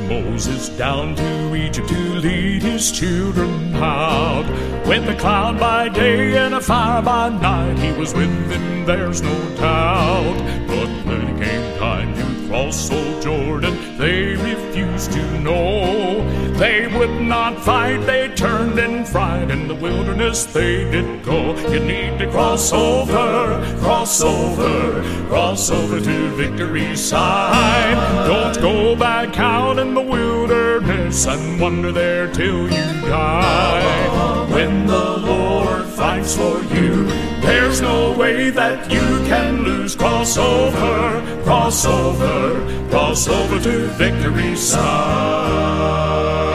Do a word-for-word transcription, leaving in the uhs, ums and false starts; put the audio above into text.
Moses down to Egypt to lead his children out. With a cloud by day and a fire by night, he was with them, there's no doubt. But when it came time to cross old Jordan, they refused to know. They would not fight, they turned in fright. In the wilderness they did go. You need to cross over, cross over, cross over to victory's side. Don't go back out in the wilderness and wander there till you die. When the Lord fights for you, there's no way that you can lose. Cross over, cross over, cross over to victory's side.